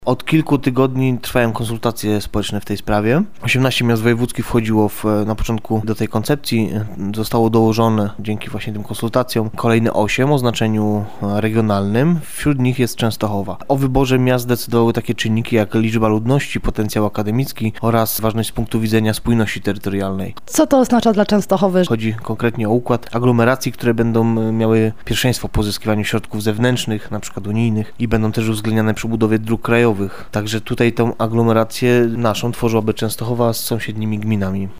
Od kilku tygodni trwają konsultacje społeczne w tej sprawie. 18 miast wojewódzkich wchodziło na początku do tej koncepcji. Zostało dołożone dzięki właśnie tym konsultacjom kolejne 8 o znaczeniu regionalnym. Wśród nich jest Częstochowa. O wyborze miast decydowały takie czynniki jak liczba ludności, potencjał akademicki oraz ważność z punktu widzenia spójności terytorialnej. Co to oznacza dla Częstochowy? Chodzi konkretnie o układ aglomeracji, które będą miały pierwszeństwo w pozyskiwaniu środków zewnętrznych, np. unijnych, i będą też uwzględniane przy budowie dróg krajowych. Także tutaj tą aglomerację naszą tworzyłaby Częstochowa z sąsiednimi gminami.